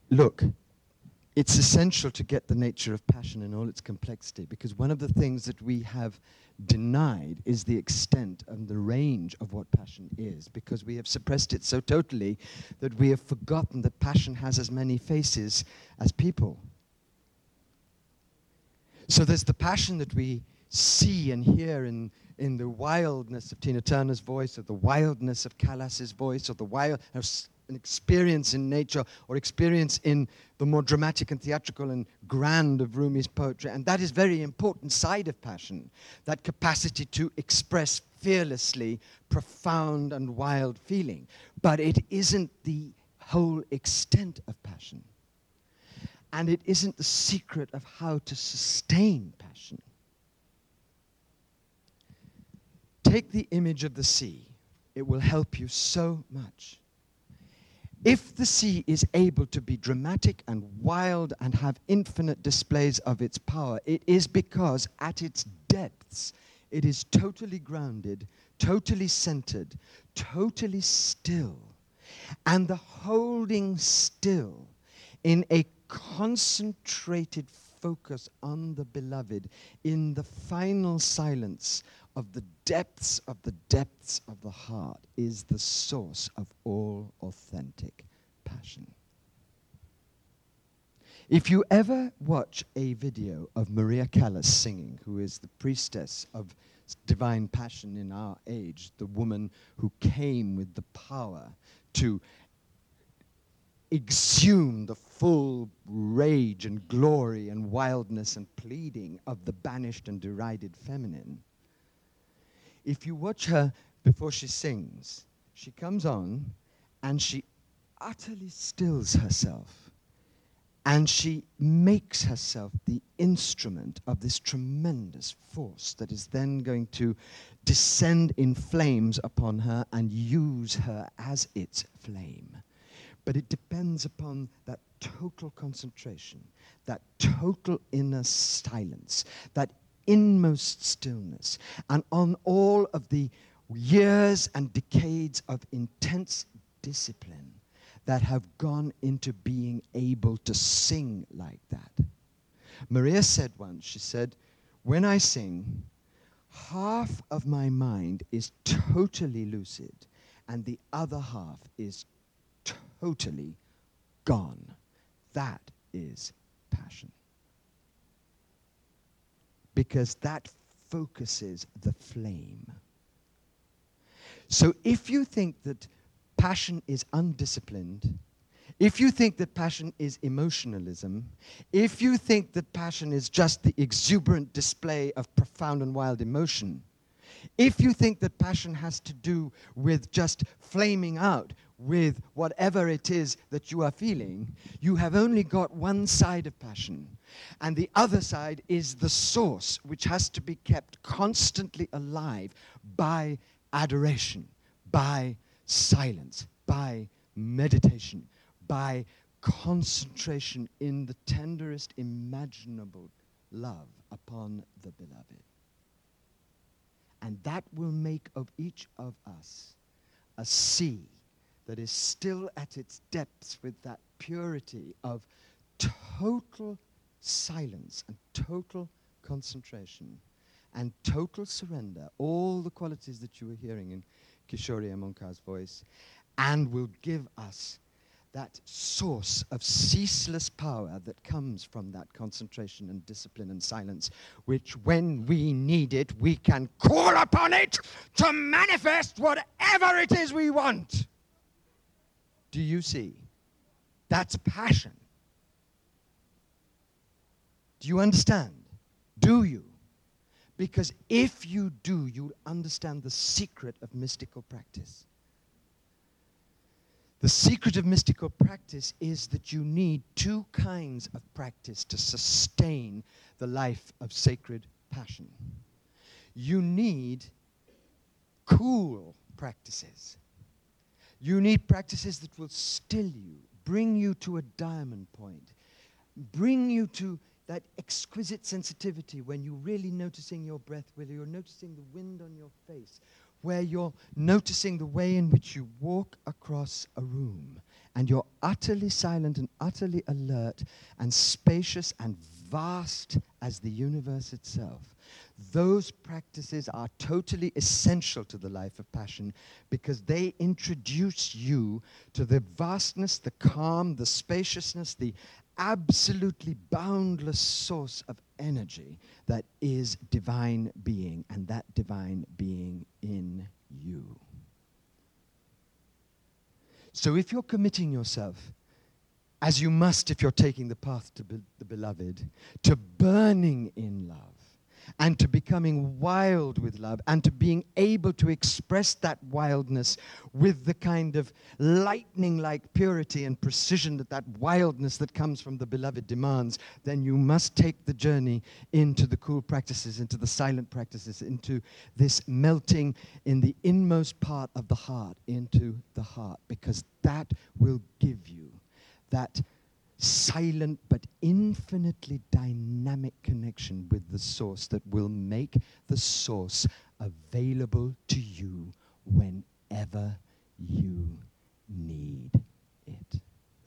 look, it's essential to get the nature of passion in all its complexity, because one of the things that we have denied is the extent and the range of what passion is, because we have suppressed it so totally that we have forgotten that passion has as many faces as people. So there's the passion that we see and hear in the wildness of Tina Turner's voice, or the wildness of Callas's voice, or the wild an experience in nature, or experience in the more dramatic and theatrical and grand of Rumi's poetry. And that is very important side of passion, that capacity to express fearlessly profound and wild feeling. But it isn't the whole extent of passion. And it isn't the secret of how to sustain passion. Take the image of the sea. It will help you so much. If the sea is able to be dramatic and wild and have infinite displays of its power, it is because at its depths it is totally grounded, totally centered, totally still. And the holding still in a concentrated focus on the beloved in the final silence of the depths of the heart is the source of all authentic passion. If you ever watch a video of Maria Callas singing, who is the priestess of divine passion in our age, the woman who came with the power to exhume the full rage and glory and wildness and pleading of the banished and derided feminine, if you watch her before she sings, she comes on and she utterly stills herself, and she makes herself the instrument of this tremendous force that is then going to descend in flames upon her and use her as its flame. But it depends upon that total concentration, that total inner silence, that inmost stillness, and on all of the years and decades of intense discipline that have gone into being able to sing like that. Maria said once, she said, when I sing, half of my mind is totally lucid and the other half is totally gone. That is passion. Because that focuses the flame. So if you think that passion is undisciplined, if you think that passion is emotionalism, if you think that passion is just the exuberant display of profound and wild emotion, if you think that passion has to do with just flaming out with whatever it is that you are feeling, you have only got one side of passion. And the other side is the source, which has to be kept constantly alive by adoration, by silence, by meditation, by concentration in the tenderest imaginable love upon the beloved. And that will make of each of us a sea that is still at its depths with that purity of total silence and total concentration and total surrender, all the qualities that you were hearing in Kishori Amonkar's voice, and will give us that source of ceaseless power that comes from that concentration and discipline and silence, which when we need it, we can call upon it to manifest whatever it is we want. Do you see? That's passion. Do you understand? Do you? Because if you do, you'll understand the secret of mystical practice. The secret of mystical practice is that you need two kinds of practice to sustain the life of sacred passion. You need cool practices. You need practices that will still you, bring you to a diamond point, bring you to that exquisite sensitivity when you're really noticing your breath, whether you're noticing the wind on your face, where you're noticing the way in which you walk across a room and you're utterly silent and utterly alert and spacious and vast as the universe itself. Those practices are totally essential to the life of passion because they introduce you to the vastness, the calm, the spaciousness, the absolutely boundless source of energy that is divine being, and that divine being in you. So if you're committing yourself, as you must if you're taking the path to the beloved, to burning in love, and to becoming wild with love, and to being able to express that wildness with the kind of lightning-like purity and precision that wildness that comes from the beloved demands, then you must take the journey into the cool practices, into the silent practices, into this melting in the inmost part of the heart, into the heart, because that will give you that silent but infinitely dynamic connection with the source that will make the source available to you whenever you need it.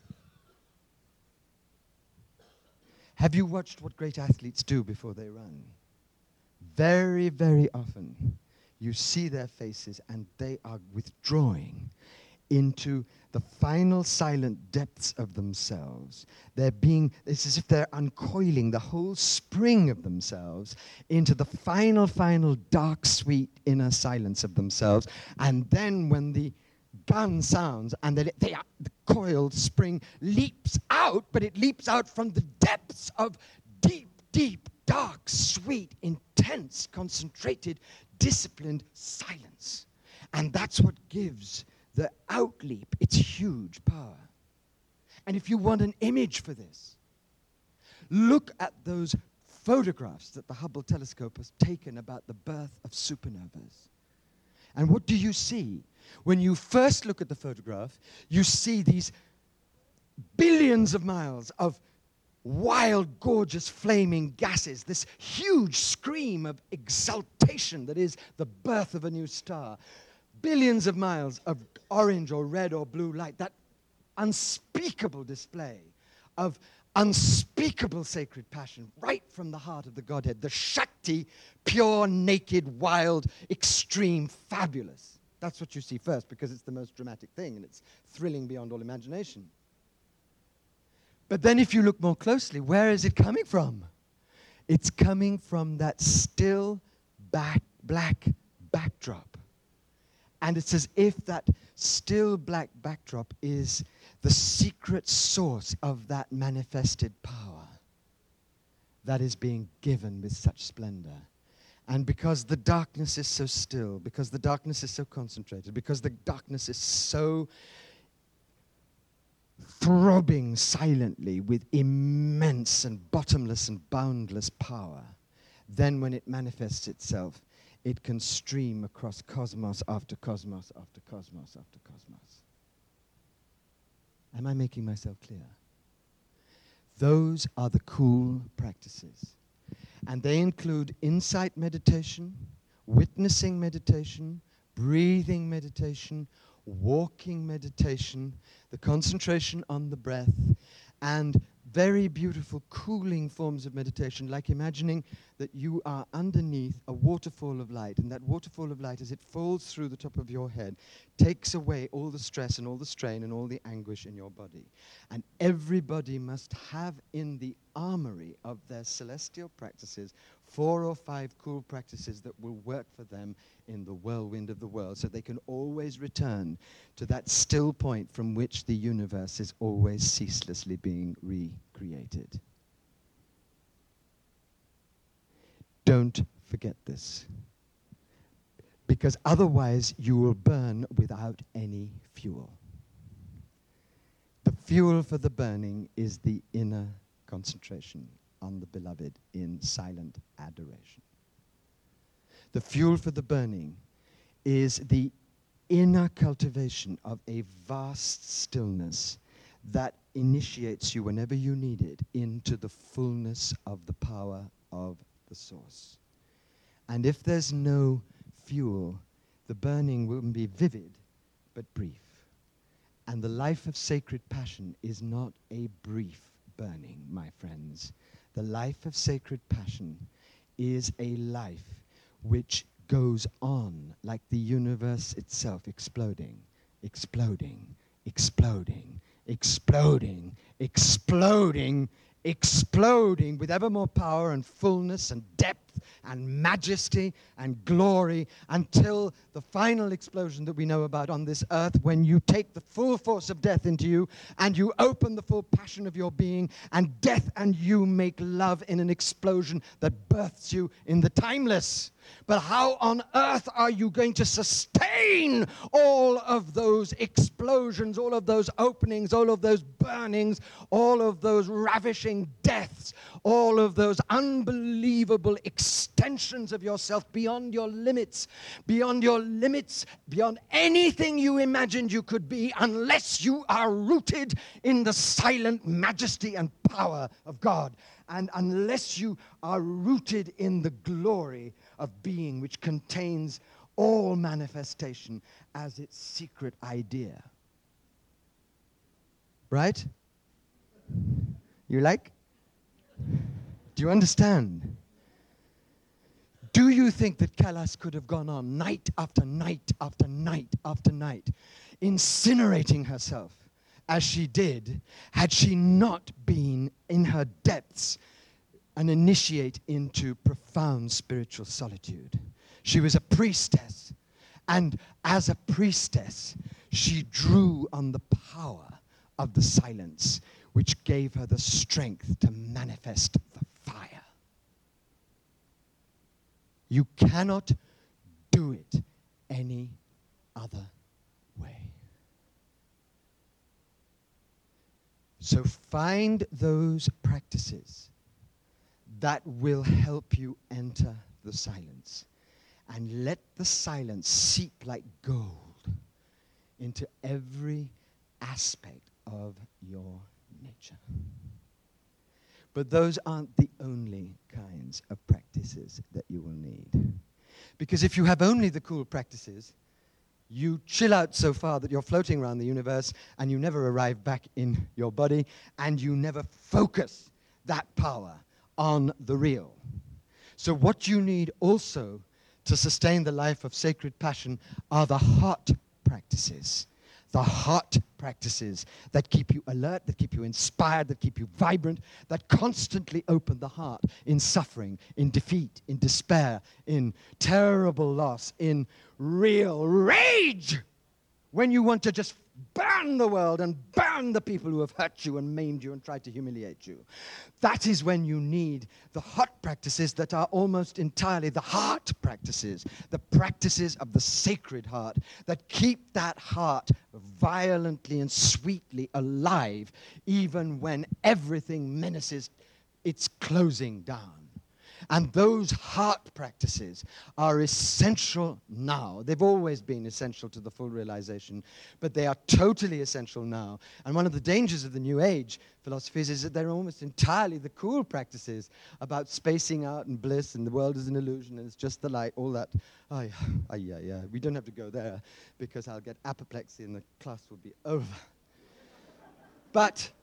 Have you watched what great athletes do before they run? Very, very often you see their faces and they are withdrawing into the final silent depths of themselves. It's as if they're uncoiling the whole spring of themselves into the final dark, sweet inner silence of themselves. And then when the gun sounds and the coiled spring leaps out, but it leaps out from the depths of deep, dark, sweet, intense, concentrated, disciplined silence. And that's what gives the outleap its huge power. And if you want an image for this, look at those photographs that the Hubble telescope has taken about the birth of supernovas. And what do you see? When you first look at the photograph, you see these billions of miles of wild, gorgeous, flaming gases, this huge scream of exultation that is the birth of a new star. Billions of miles of orange or red or blue light, that unspeakable display of unspeakable sacred passion right from the heart of the Godhead, the Shakti, pure, naked, wild, extreme, fabulous. That's what you see first because it's the most dramatic thing and it's thrilling beyond all imagination. But then if you look more closely, where is it coming from? It's coming from that still black backdrop. And it's as if that still black backdrop is the secret source of that manifested power that is being given with such splendor. And because the darkness is so still, because the darkness is so concentrated, because the darkness is so throbbing silently with immense and bottomless and boundless power, then when it manifests itself, it can stream across cosmos after cosmos after cosmos after cosmos. Am I making myself clear? Those are the cool practices. And they include insight meditation, witnessing meditation, breathing meditation, walking meditation, the concentration on the breath, and very beautiful cooling forms of meditation, like imagining that you are underneath a waterfall of light, and that waterfall of light, as it falls through the top of your head, takes away all the stress and all the strain and all the anguish in your body. And everybody must have in the armory of their celestial practices 4 or 5 cool practices that will work for them in the whirlwind of the world, so they can always return to that still point from which the universe is always ceaselessly being recreated. Don't forget this, because otherwise you will burn without any fuel. The fuel for the burning is the inner concentration on the beloved in silent adoration. The fuel for the burning is the inner cultivation of a vast stillness that initiates you whenever you need it into the fullness of the power of the source. And if there's no fuel, the burning will be vivid but brief. And the life of sacred passion is not a brief burning, my friends. The life of sacred passion is a life which goes on like the universe itself, exploding, exploding, exploding, exploding, exploding, exploding with ever more power and fullness and depth and majesty and glory until the final explosion that we know about on this earth, when you take the full force of death into you and you open the full passion of your being, and death and you make love in an explosion that births you in the timeless. But how on earth are you going to sustain all of those explosions, all of those openings, all of those burnings, all of those ravishing deaths, all of those unbelievable extensions of yourself beyond your limits, beyond anything you imagined you could be, unless you are rooted in the silent majesty and power of God, and unless you are rooted in the glory of being, which contains all manifestation as its secret idea. Right? You like? Do you understand? Do you think that Kailash could have gone on night after night after night after night, incinerating herself as she did, had she not been in her depths an initiate into profound spiritual solitude? She was a priestess, and as a priestess, she drew on the power of the silence, which gave her the strength to manifest the fire. You cannot do it any other way. So find those practices that will help you enter the silence, and let the silence seep like gold into every aspect of your nature. But those aren't the only kinds of practices that you will need. Because if you have only the cool practices, you chill out so far that you're floating around the universe and you never arrive back in your body, and you never focus that power on the real. So what you need also to sustain the life of sacred passion are the heart practices. The heart practices that keep you alert, that keep you inspired, that keep you vibrant, that constantly open the heart in suffering, in defeat, in despair, in terrible loss, in real rage, when you want to just burn the world and burn the people who have hurt you and maimed you and tried to humiliate you. That is when you need the heart practices that are almost entirely the heart practices, the practices of the sacred heart that keep that heart violently and sweetly alive even when everything menaces its closing down. And those heart practices are essential now. They've always been essential to the full realization, but they are totally essential now. And one of the dangers of the New Age philosophies is that they're almost entirely the cool practices about spacing out and bliss and the world is an illusion and it's just the light, all that. Yeah. We don't have to go there because I'll get apoplexy and the class will be over. But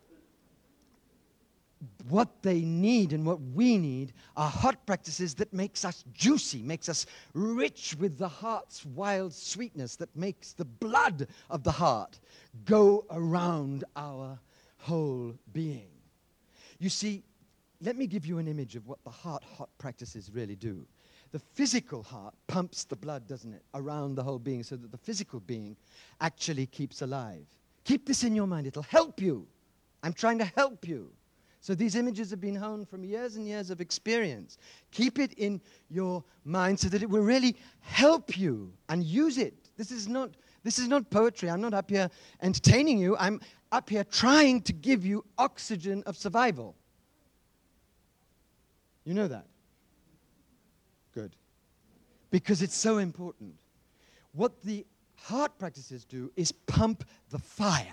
what they need and what we need are heart practices that makes us juicy, makes us rich with the heart's wild sweetness, that makes the blood of the heart go around our whole being. You see, let me give you an image of what the heart practices really do. The physical heart pumps the blood, doesn't it, around the whole being so that the physical being actually keeps alive. Keep this in your mind. It'll help you. I'm trying to help you. So these images have been honed from years and years of experience. Keep it in your mind so that it will really help you, and use it. This is not poetry. I'm not up here entertaining you. I'm up here trying to give you oxygen of survival. You know that? Good. Because it's so important. What the heart practices do is pump the fire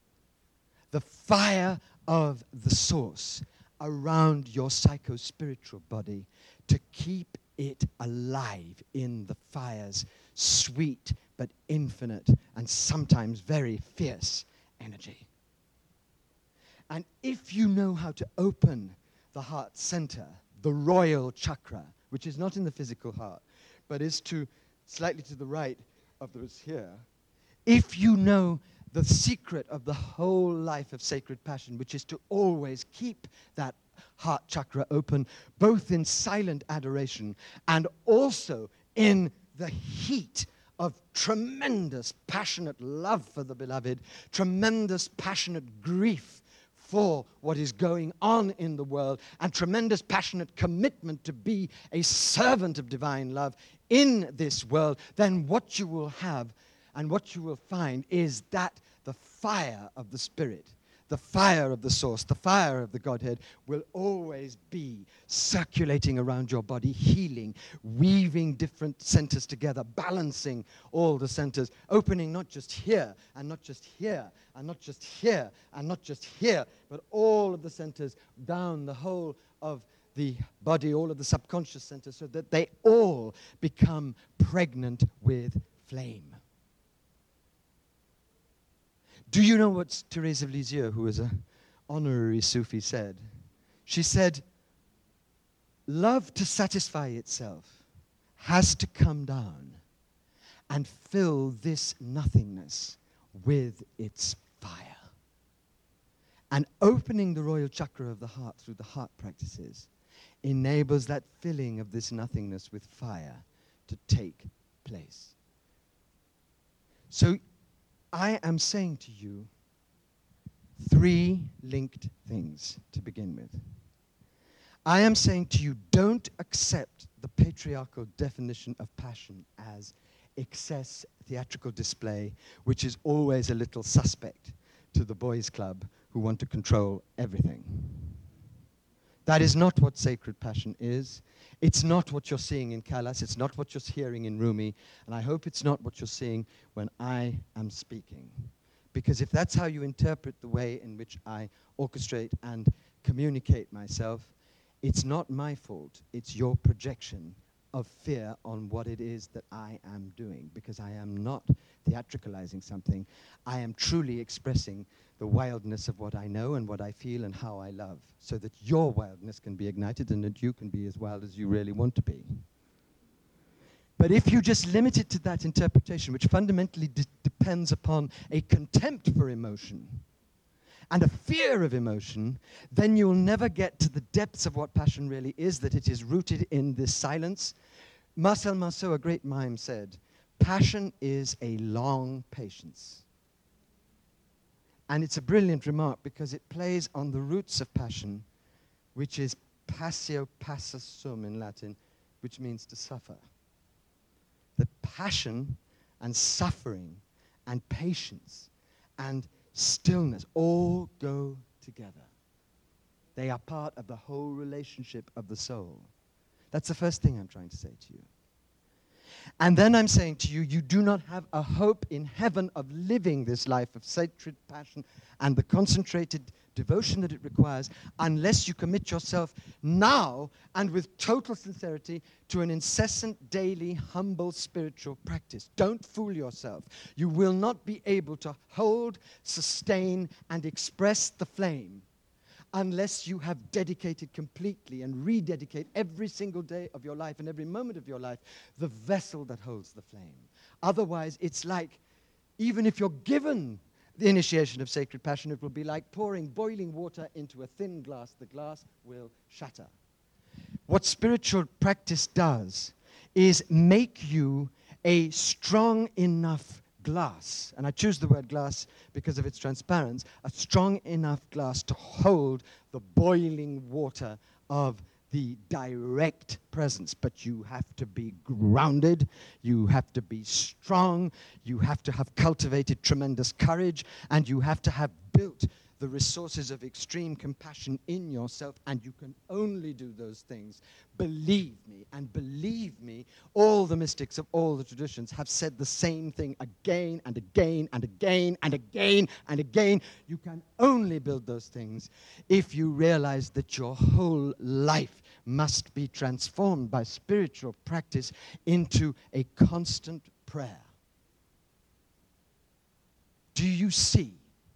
of the source around your psycho-spiritual body to keep it alive in the fire's sweet but infinite and sometimes very fierce energy. And if you know how to open the heart center, the royal chakra, which is not in the physical heart, but is slightly to the right of those here, if you know the secret of the whole life of sacred passion, which is to always keep that heart chakra open, both in silent adoration and also in the heat of tremendous passionate love for the beloved, tremendous passionate grief for what is going on in the world, and tremendous passionate commitment to be a servant of divine love in this world, then what you will have and what you will find is that the fire of the Spirit, the fire of the source, the fire of the Godhead will always be circulating around your body, healing, weaving different centers together, balancing all the centers, opening not just here and not just here and not just here and not just here, but all of the centers down the whole of the body, all of the subconscious centers, so that they all become pregnant with flame. Do you know what Thérèse of Lisieux, who was an honorary Sufi, said? She said, love to satisfy itself has to come down and fill this nothingness with its fire. And opening the royal chakra of the heart through the heart practices enables that filling of this nothingness with fire to take place. So I am saying to you 3 linked things to begin with. I am saying to you, don't accept the patriarchal definition of passion as excess theatrical display, which is always a little suspect to the boys' club who want to control everything. That is not what sacred passion is. It's not what you're seeing in Callas. It's not what you're hearing in Rumi. And I hope it's not what you're seeing when I am speaking. Because if that's how you interpret the way in which I orchestrate and communicate myself, it's not my fault. It's your projection of fear on what it is that I am doing. Because I am not theatricalizing something. I am truly expressing the wildness of what I know and what I feel and how I love, so that your wildness can be ignited and that you can be as wild as you really want to be. But if you just limit it to that interpretation, which fundamentally depends upon a contempt for emotion and a fear of emotion, then you'll never get to the depths of what passion really is, that it is rooted in this silence. Marcel Marceau, a great mime, said, passion is a long patience. And it's a brilliant remark because it plays on the roots of passion, which is passio passa sum in Latin, which means to suffer. That passion and suffering and patience and stillness all go together. They are part of the whole relationship of the soul. That's the first thing I'm trying to say to you. And then I'm saying to you, you do not have a hope in heaven of living this life of sacred passion and the concentrated devotion that it requires unless you commit yourself now and with total sincerity to an incessant, daily, humble spiritual practice. Don't fool yourself. You will not be able to hold, sustain, and express the flame unless you have dedicated completely and rededicate every single day of your life and every moment of your life the vessel that holds the flame. Otherwise, it's like, even if you're given the initiation of sacred passion, it will be like pouring boiling water into a thin glass. The glass will shatter. What spiritual practice does is make you a strong enough glass, and I choose the word glass because of its transparency, a strong enough glass to hold the boiling water of the direct presence. But you have to be grounded, you have to be strong, you have to have cultivated tremendous courage, and you have to have built the resources of extreme compassion in yourself, and you can only do those things. Believe me, and believe me, all the mystics of all the traditions have said the same thing again and again and again and again and again. You can only build those things if you realize that your whole life must be transformed by spiritual practice into a constant prayer. Do you see?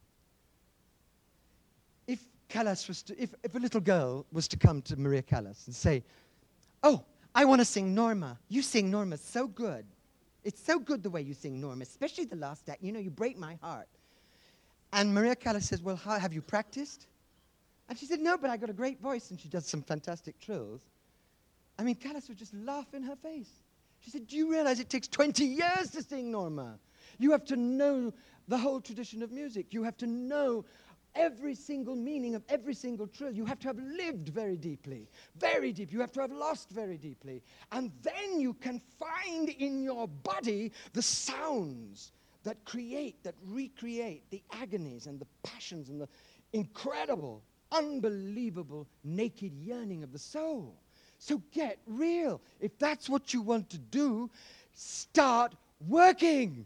If a little girl was to come to Maria Callas and say, "Oh, I want to sing Norma. You sing Norma so good. It's so good the way you sing Norma, especially the last act. You know, you break my heart." And Maria Callas says, "Well, how have you practiced?" And she said, "No, but I got a great voice," and she does some fantastic trills. I mean, Callas would just laugh in her face. She said, "Do you realize it takes 20 years to sing Norma? You have to know the whole tradition of music. You have to know every single meaning of every single trill. You have to have lived very deeply, very deep. You have to have lost very deeply. And then you can find in your body the sounds that recreate the agonies and the passions and the incredible, unbelievable, naked yearning of the soul." So get real. If that's what you want to do, start working.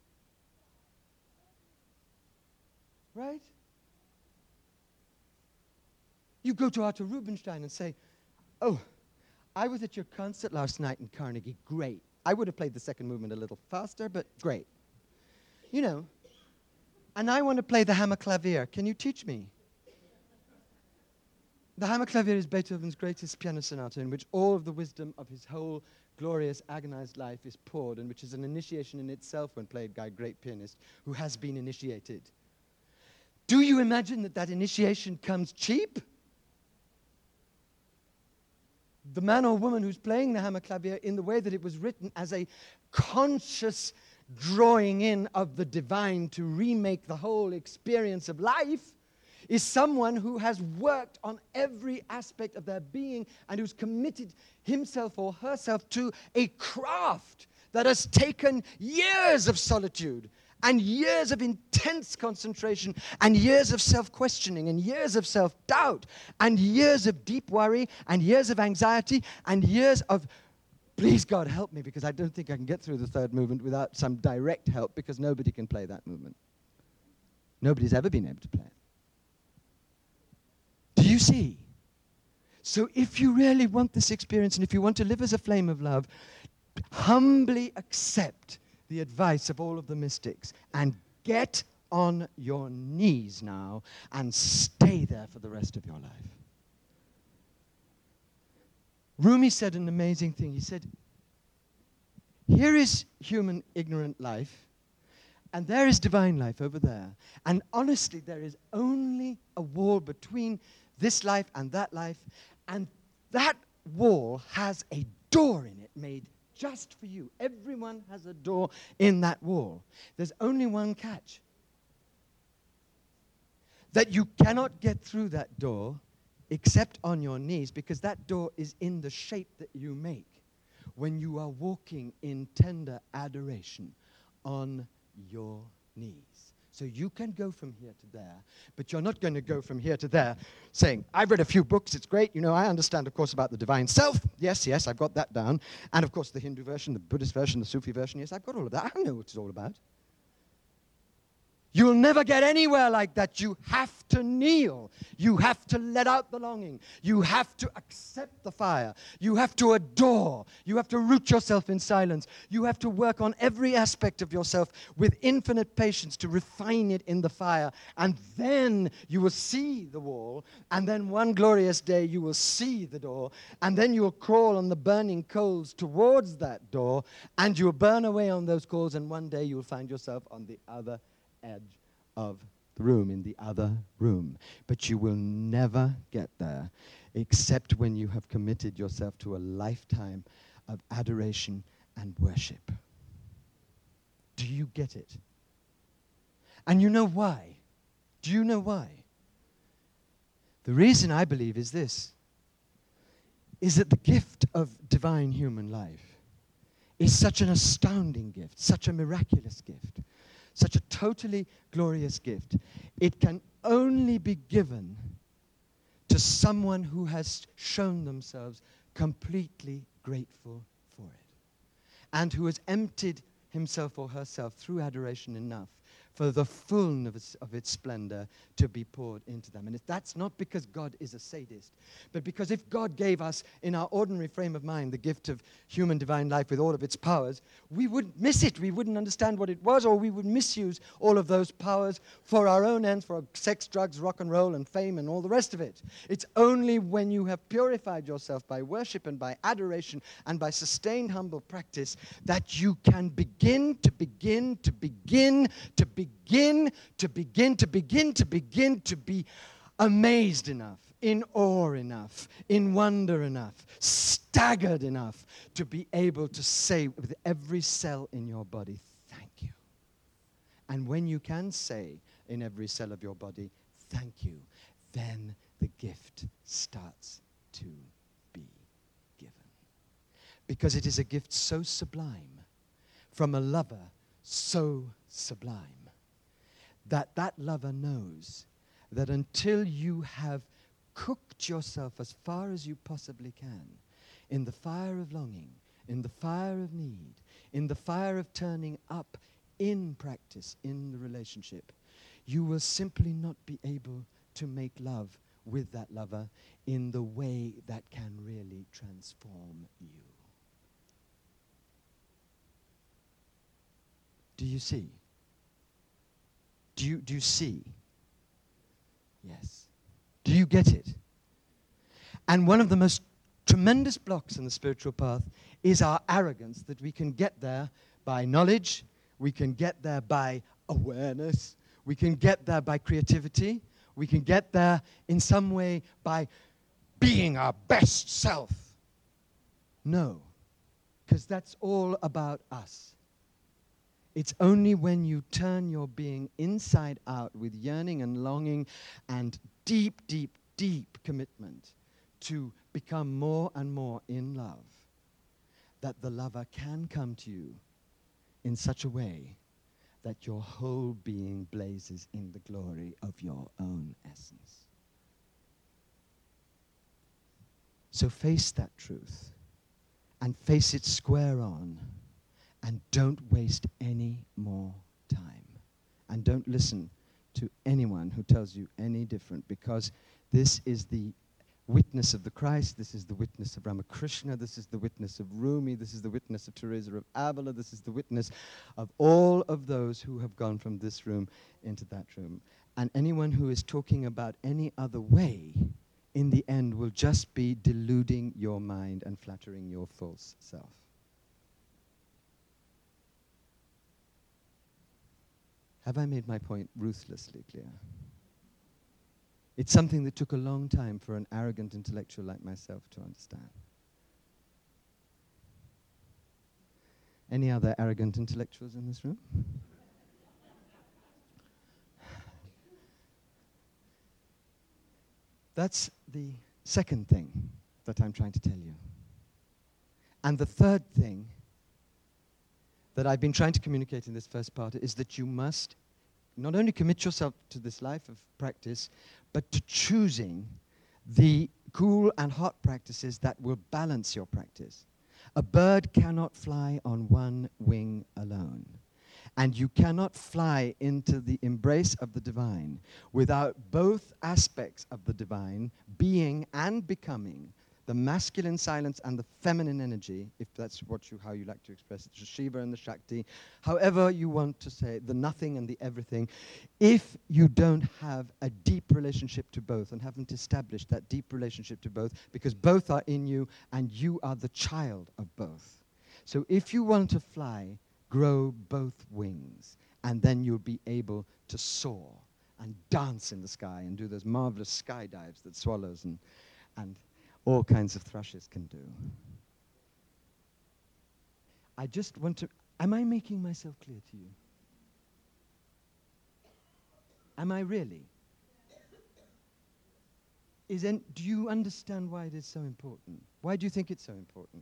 Right? You go to Arthur Rubinstein and say, "Oh, I was at your concert last night in Carnegie. Great. I would have played the second movement a little faster, but great. You know, and I want to play the Hammerklavier. Can you teach me?" The Hammerklavier is Beethoven's greatest piano sonata, in which all of the wisdom of his whole glorious, agonized life is poured, and which is an initiation in itself when played by a great pianist who has been initiated. Do you imagine that that initiation comes cheap? The man or woman who's playing the Hammerklavier in the way that it was written as a conscious drawing in of the divine to remake the whole experience of life is someone who has worked on every aspect of their being and who's committed himself or herself to a craft that has taken years of solitude and years of intense concentration and years of self-questioning and years of self-doubt and years of deep worry and years of anxiety and years of, "Please God, help me, because I don't think I can get through the third movement without some direct help, because nobody can play that movement. Nobody's ever been able to play it." Do you see? So if you really want this experience and if you want to live as a flame of love, humbly accept the advice of all of the mystics and get on your knees now and stay there for the rest of your life. Rumi said an amazing thing. He said, "Here is human ignorant life, and there is divine life over there. And honestly, there is only a wall between this life and that wall has a door in it made just for you. Everyone has a door in that wall. There's only one catch. That you cannot get through that door except on your knees, because that door is in the shape that you make when you are walking in tender adoration on your knees. So you can go from here to there, but you're not going to go from here to there saying, "I've read a few books, it's great, you know, I understand, of course, about the divine self. Yes, I've got that down. And, of course, the Hindu version, the Buddhist version, the Sufi version, yes, I've got all of that. I know what it's all about." You'll never get anywhere like that. You have to kneel. You have to let out the longing. You have to accept the fire. You have to adore. You have to root yourself in silence. You have to work on every aspect of yourself with infinite patience to refine it in the fire. And then you will see the wall. And then one glorious day you will see the door. And then you will crawl on the burning coals towards that door. And you will burn away on those coals. And one day you will find yourself on the other edge of the room, in the other room. But you will never get there except when you have committed yourself to a lifetime of adoration and worship. Do you get it? And you know why? Do you know why? The reason I believe is this, is that the gift of divine human life is such an astounding gift, such a miraculous gift, such a totally glorious gift. It can only be given to someone who has shown themselves completely grateful for it, and who has emptied himself or herself through adoration enough for the fullness of its splendor to be poured into them. And that's not because God is a sadist, but because if God gave us, in our ordinary frame of mind, the gift of human divine life with all of its powers, we would miss it. We wouldn't understand what it was, or we would misuse all of those powers for our own ends, for sex, drugs, rock and roll, and fame, and all the rest of it. It's only when you have purified yourself by worship and by adoration and by sustained humble practice that you can begin to be amazed enough, in awe enough, in wonder enough, staggered enough to be able to say with every cell in your body, thank you. And when you can say in every cell of your body, thank you, then the gift starts to be given. Because it is a gift so sublime, from a lover so sublime, that that lover knows that until you have cooked yourself as far as you possibly can in the fire of longing, in the fire of need, in the fire of turning up in practice, in the relationship, you will simply not be able to make love with that lover in the way that can really transform you. Do you see? Do you see? Yes. Do you get it? And one of the most tremendous blocks in the spiritual path is our arrogance that we can get there by knowledge, we can get there by awareness, we can get there by creativity, we can get there in some way by being our best self. No, because that's all about us. It's only when you turn your being inside out with yearning and longing and deep, deep, deep commitment to become more and more in love that the lover can come to you in such a way that your whole being blazes in the glory of your own essence. So face that truth and face it square on. And don't waste any more time. And don't listen to anyone who tells you any different, because this is the witness of the Christ, this is the witness of Ramakrishna, this is the witness of Rumi, this is the witness of Teresa of Avila, this is the witness of all of those who have gone from this room into that room. And anyone who is talking about any other way, in the end, will just be deluding your mind and flattering your false self. Have I made my point ruthlessly clear? It's something that took a long time for an arrogant intellectual like myself to understand. Any other arrogant intellectuals in this room? That's the second thing that I'm trying to tell you. And the third thing that I've been trying to communicate in this first part is that you must not only commit yourself to this life of practice, but to choosing the cool and hot practices that will balance your practice. A bird cannot fly on one wing alone. And you cannot fly into the embrace of the divine without both aspects of the divine being and becoming the masculine silence and the feminine energy, if that's how you like to express it, the Shiva and the Shakti, however you want to say, the nothing and the everything. If you don't have a deep relationship to both and haven't established that deep relationship to both, because both are in you and you are the child of both. So if you want to fly, grow both wings, and then you'll be able to soar and dance in the sky and do those marvelous skydives that swallows and all kinds of thrushes can do. I just want to... Am I making myself clear to you? Am I really? Do you understand why it is so important? Why do you think it's so important?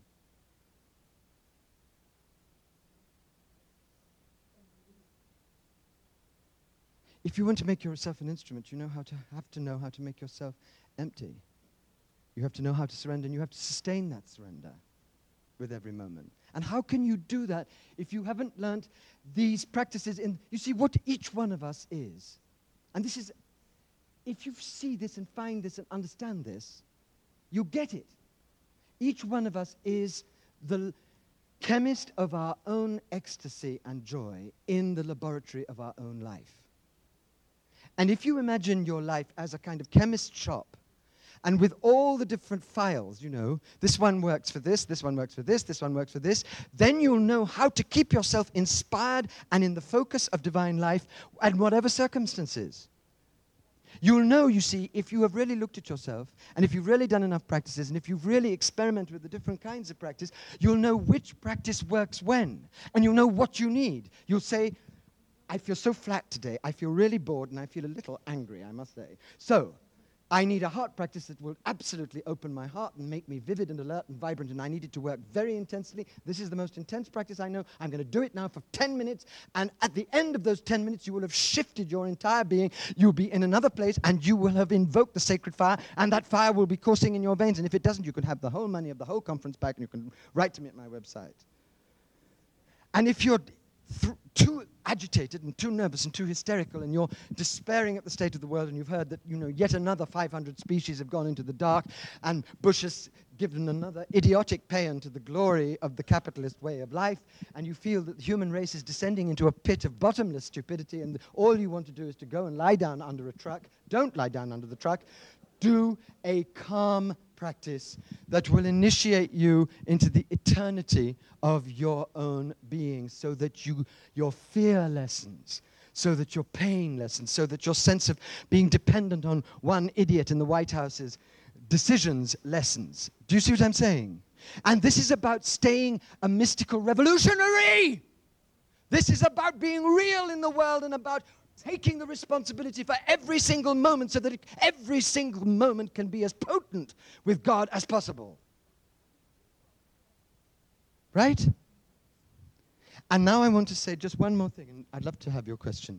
If you want to make yourself an instrument, you have to know how to make yourself empty. You have to know how to surrender, and you have to sustain that surrender. with every moment. And how can you do that if you haven't learnt these practices you see what each one of us is. And this is, if you see this and find this and understand this, you get it. Each one of us is the chemist of our own ecstasy and joy in the laboratory of our own life. And if you imagine your life as a kind of chemist shop, and with all the different files, this one works for this one works for this one works for this, then you'll know how to keep yourself inspired and in the focus of divine life at whatever circumstances. You'll know, you see, if you have really looked at yourself, and if you've really done enough practices, and if you've really experimented with the different kinds of practice, you'll know which practice works when, and you'll know what you need. You'll say, I feel so flat today, I feel really bored, and I feel a little angry, I must say. So, I need a heart practice that will absolutely open my heart and make me vivid and alert and vibrant, and I need it to work very intensely. This is the most intense practice I know. I'm going to do it now for 10 minutes, and at the end of those 10 minutes, you will have shifted your entire being. You'll be in another place, and you will have invoked the sacred fire, and that fire will be coursing in your veins, and if it doesn't, you can have the whole money of the whole conference back, and you can write to me at my website. And if you're too agitated and too nervous and too hysterical and you're despairing at the state of the world and you've heard that, yet another 500 species have gone into the dark and Bush has given another idiotic paean to the glory of the capitalist way of life, and you feel that the human race is descending into a pit of bottomless stupidity and all you want to do is to go and lie down under a truck. Don't lie down under the truck. Do a calm practice that will initiate you into the eternity of your own being, so that your fear lessens, so that your pain lessens, so that your sense of being dependent on one idiot in the White House's decisions lessens. Do you see what I'm saying? And this is about staying a mystical revolutionary. This is about being real in the world and about taking the responsibility for every single moment so that every single moment can be as potent with God as possible. Right? And now I want to say just one more thing, and I'd love to have your question.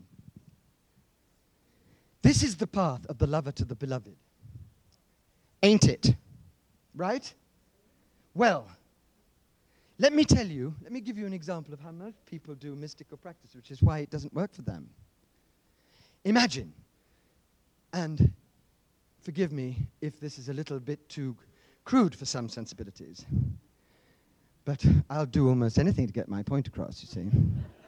This is the path of the lover to the beloved. Ain't it? Right? Well, let me give you an example of how most people do mystical practice, which is why it doesn't work for them. Imagine, and forgive me if this is a little bit too crude for some sensibilities, but I'll do almost anything to get my point across, you see.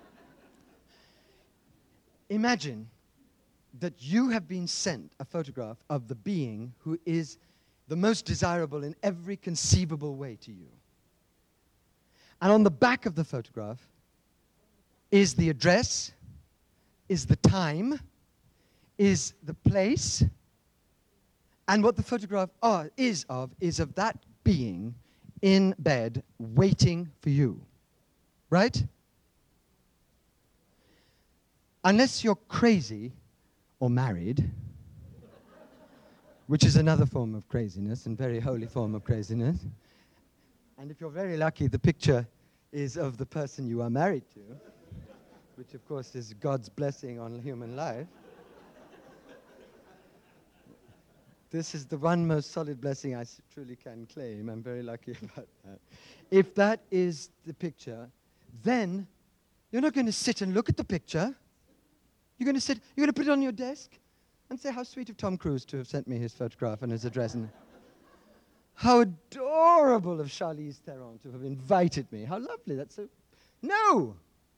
Imagine that you have been sent a photograph of the being who is the most desirable in every conceivable way to you. And on the back of the photograph is the address, is the time, is the place, and what the photograph is of that being in bed waiting for you. Right? Unless you're crazy or married, which is another form of craziness and very holy form of craziness. And if you're very lucky, the picture is of the person you are married to, which of course is God's blessing on human life. This is the one most solid blessing I truly can claim. I'm very lucky about that. If that is the picture, then you're not going to sit and look at the picture. You're going to put it on your desk and say, how sweet of Tom Cruise to have sent me his photograph and his address. And how adorable of Charlize Theron to have invited me. How lovely. That's so... No!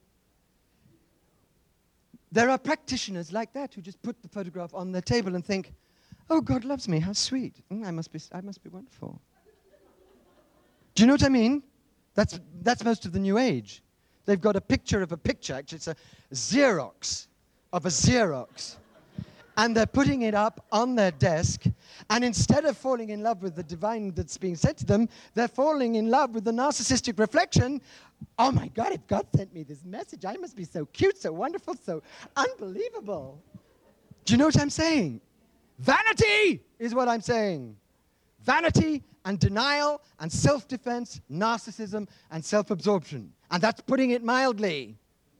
There are practitioners like that who just put the photograph on their table and think, oh, God loves me, how sweet. I must be wonderful. Do you know what I mean? That's most of the New Age. They've got a picture of a picture. Actually, it's a Xerox of a Xerox. And they're putting it up on their desk. And instead of falling in love with the divine that's being sent to them, they're falling in love with the narcissistic reflection. Oh, my God, if God sent me this message, I must be so cute, so wonderful, so unbelievable. Do you know what I'm saying? Vanity is what I'm saying. Vanity and denial and self-defense, narcissism and self-absorption. And that's putting it mildly.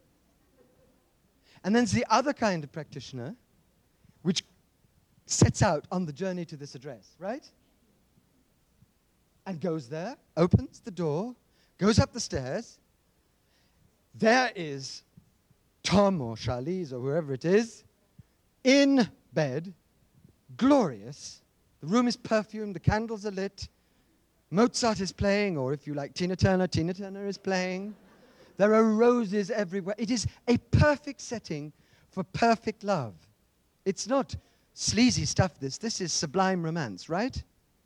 And then there's the other kind of practitioner which sets out on the journey to this address, right? And goes there, opens the door, goes up the stairs. There is Tom or Charlize or whoever it is in bed, glorious. The room is perfumed, the candles are lit. Mozart is playing, or if you like Tina Turner is playing. There are roses everywhere. It is a perfect setting for perfect love. It's not sleazy stuff, this is sublime romance, right?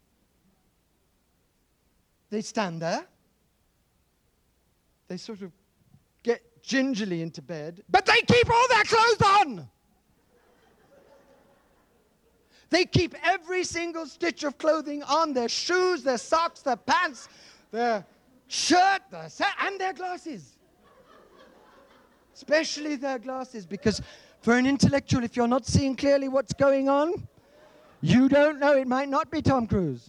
They stand there. They sort of get gingerly into bed, but they keep all their clothes on. They keep every single stitch of clothing on, their shoes, their socks, their pants, their shirt, and their glasses. Especially their glasses, because for an intellectual, if you're not seeing clearly what's going on, you don't know. It might not be Tom Cruise.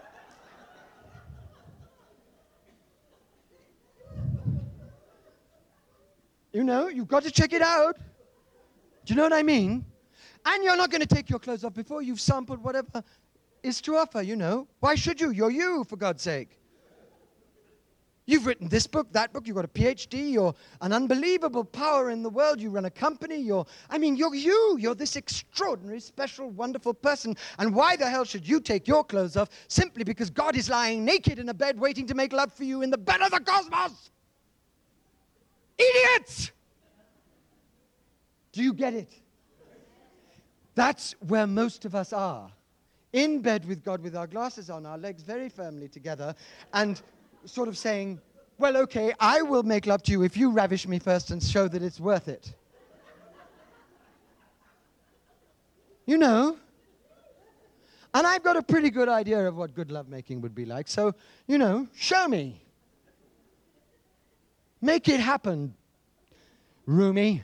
You know, you've got to check it out. Do you know what I mean? And you're not going to take your clothes off before you've sampled whatever is to offer, you know. Why should you? You're you, for God's sake. You've written this book, that book, you've got a PhD, you're an unbelievable power in the world, you run a company, you're you. You're this extraordinary, special, wonderful person. And why the hell should you take your clothes off simply because God is lying naked in a bed waiting to make love for you in the bed of the cosmos? Idiots! Do you get it? That's where most of us are. In bed with God with our glasses on, our legs very firmly together, and sort of saying, well, okay, I will make love to you if you ravish me first and show that it's worth it. You know? And I've got a pretty good idea of what good lovemaking would be like, so, you know, show me. Make it happen, Rumi.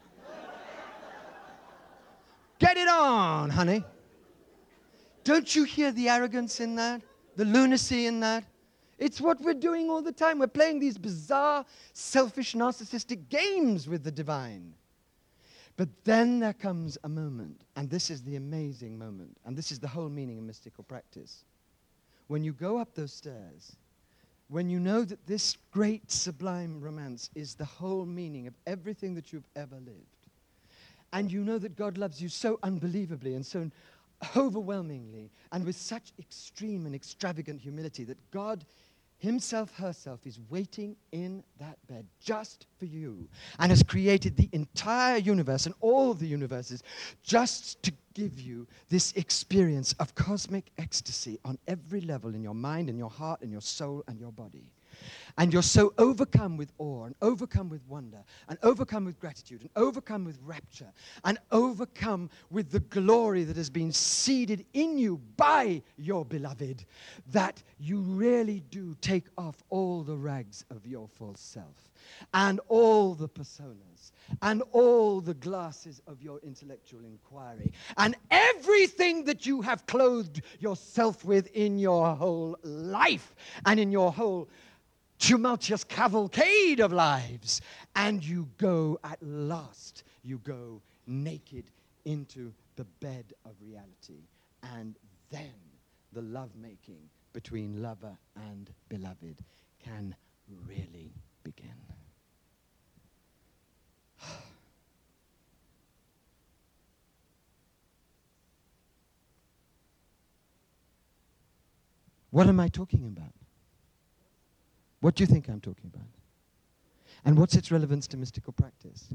Get it on, honey. Don't you hear the arrogance in that? The lunacy in that? It's what we're doing all the time. We're playing these bizarre, selfish, narcissistic games with the divine. But then there comes a moment, and this is the amazing moment, and this is the whole meaning of mystical practice. When you go up those stairs, when you know that this great sublime romance is the whole meaning of everything that you've ever lived, and you know that God loves you so unbelievably and so overwhelmingly and with such extreme and extravagant humility that God himself, herself, is waiting in that bed just for you and has created the entire universe and all the universes just to give you this experience of cosmic ecstasy on every level in your mind and your heart and your soul and your body. And you're so overcome with awe and overcome with wonder and overcome with gratitude and overcome with rapture and overcome with the glory that has been seeded in you by your beloved that you really do take off all the rags of your false self and all the personas and all the glasses of your intellectual inquiry and everything that you have clothed yourself with in your whole life and in your whole tumultuous cavalcade of lives, and you go at last, you go naked into the bed of reality, and then the lovemaking between lover and beloved can really begin. What am I talking about? What do you think I'm talking about? And what's its relevance to mystical practice?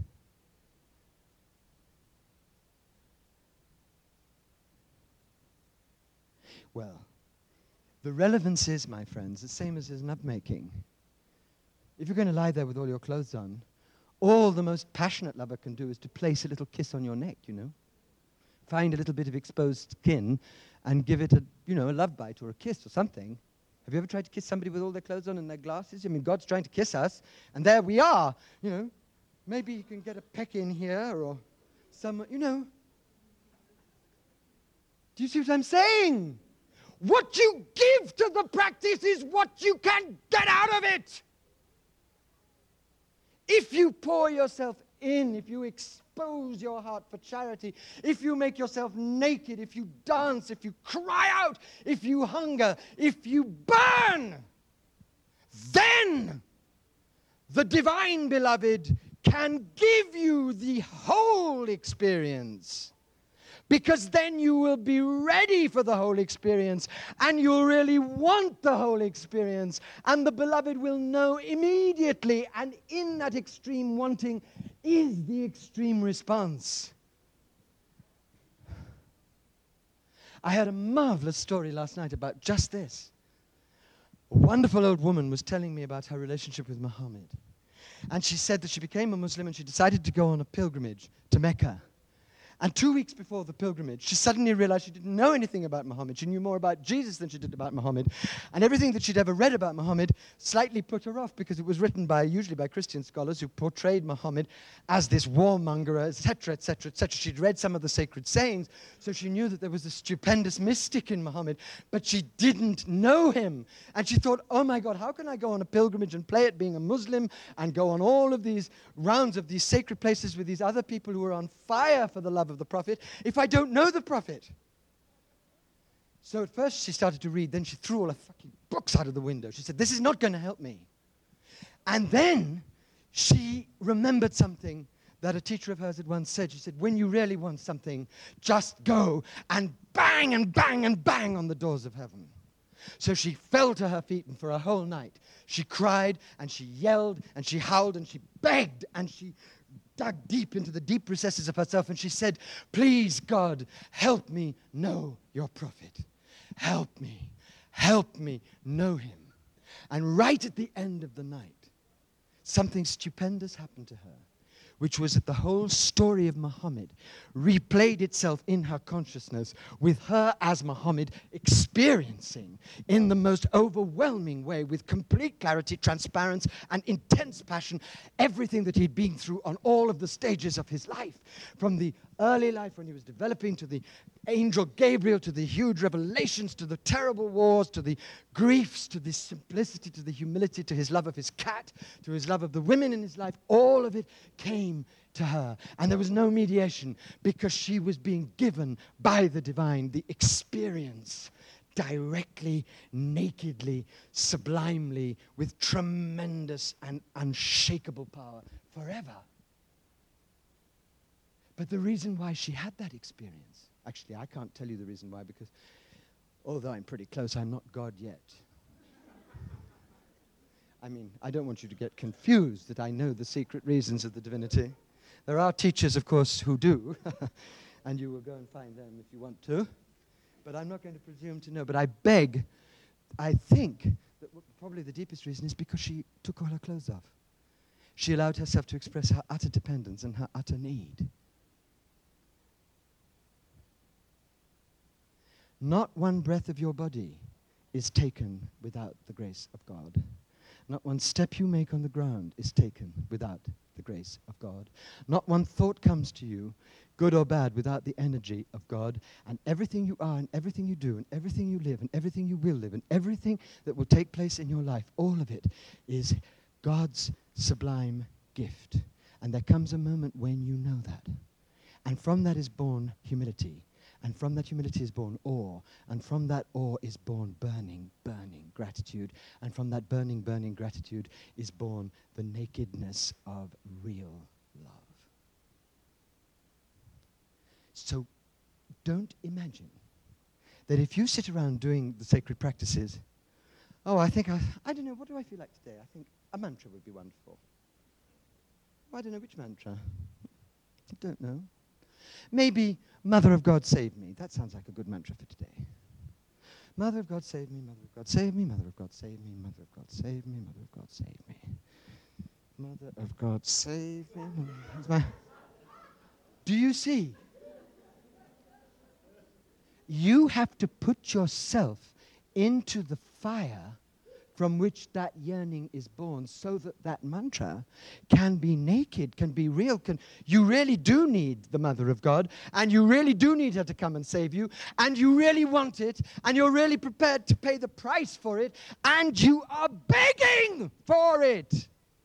Well, the relevance is, my friends, the same as in lovemaking. If you're going to lie there with all your clothes on, all the most passionate lover can do is to place a little kiss on your neck, you know. Find a little bit of exposed skin and give it a love bite or a kiss or something. Have you ever tried to kiss somebody with all their clothes on and their glasses? I mean, God's trying to kiss us, and there we are, you know. Maybe you can get a peck in here or some, you know. Do you see what I'm saying? What you give to the practice is what you can get out of it. If you pour yourself in, if you expose your heart for charity, if you make yourself naked, if you dance, if you cry out, if you hunger, if you burn then the divine beloved can give you the whole experience. Because then you will be ready for the whole experience, and you'll really want the whole experience, and the beloved will know immediately, and in that extreme wanting is the extreme response. I heard a marvelous story last night about just this. A wonderful old woman was telling me about her relationship with Muhammad. And she said that she became a Muslim and she decided to go on a pilgrimage to Mecca. And 2 weeks before the pilgrimage, she suddenly realized she didn't know anything about Muhammad. She knew more about Jesus than she did about Muhammad. And everything that she'd ever read about Muhammad slightly put her off, because it was written usually by Christian scholars who portrayed Muhammad as this warmonger, etc., etc., etc. She'd read some of the sacred sayings, so she knew that there was a stupendous mystic in Muhammad, but she didn't know him. And she thought, oh my God, how can I go on a pilgrimage and play at being a Muslim and go on all of these rounds of these sacred places with these other people who are on fire for the love of the Prophet if I don't know the Prophet? So at first she started to read, then she threw all her fucking books out of the window. She said, this is not going to help me. And then she remembered something that a teacher of hers had once said. She said, when you really want something, just go and bang and bang and bang on the doors of heaven. So she fell to her feet, and for a whole night she cried and she yelled and she howled and she begged and she dug deep into the deep recesses of herself, and she said, please, God, help me know your Prophet. Help me know him. And right at the end of the night, something stupendous happened to her, which was that the whole story of Muhammad replayed itself in her consciousness, with her as Muhammad experiencing in the most overwhelming way, with complete clarity, transparency, and intense passion, everything that he'd been through on all of the stages of his life, from the early life when he was developing, to the angel Gabriel, to the huge revelations, to the terrible wars, to the griefs, to the simplicity, to the humility, to his love of his cat, to his love of the women in his life. All of it came to her. And there was no mediation, because she was being given by the divine the experience directly, nakedly, sublimely, with tremendous and unshakable power forever. But the reason why she had that experience, actually, I can't tell you the reason why, because although I'm pretty close, I'm not God yet. I mean, I don't want you to get confused that I know the secret reasons of the divinity. There are teachers, of course, who do, and you will go and find them if you want to. But I'm not going to presume to know. But I think that probably the deepest reason is because she took all her clothes off. She allowed herself to express her utter dependence and her utter need. Not one breath of your body is taken without the grace of God. Not one step you make on the ground is taken without the grace of God. Not one thought comes to you, good or bad, without the energy of God. And everything you are and everything you do and everything you live and everything you will live and everything that will take place in your life, all of it is God's sublime gift. And there comes a moment when you know that. And from that is born humility. And from that humility is born awe. And from that awe is born burning, burning gratitude. And from that burning, burning gratitude is born the nakedness of real love. So don't imagine that if you sit around doing the sacred practices, oh, I don't know, what do I feel like today? I think a mantra would be wonderful. Oh, I don't know which mantra. I don't know. Maybe Mother of God save me. That sounds like a good mantra for today. Mother of God save me, Mother of God save me, Mother of God save me, Mother of God save me, Mother of God save me. Mother of God save me. Do you see? You have to put yourself into the fire from which that yearning is born, so that that mantra can be naked, can be real. You really do need the Mother of God, and you really do need her to come and save you, and you really want it, and you're really prepared to pay the price for it, and you are begging for it.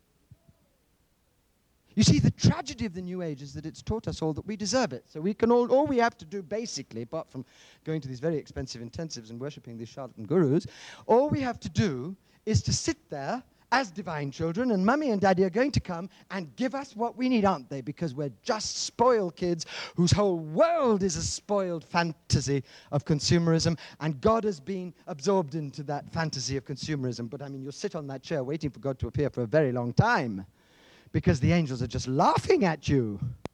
You see, the tragedy of the New Age is that it's taught us all that we deserve it. So we can all we have to do, basically, apart from going to these very expensive intensives and worshipping these charlatan gurus, all we have to do is to sit there as divine children, and mummy and daddy are going to come and give us what we need, aren't they? Because we're just spoiled kids whose whole world is a spoiled fantasy of consumerism, and God has been absorbed into that fantasy of consumerism. But I mean, you'll sit on that chair waiting for God to appear for a very long time, because the angels are just laughing at you.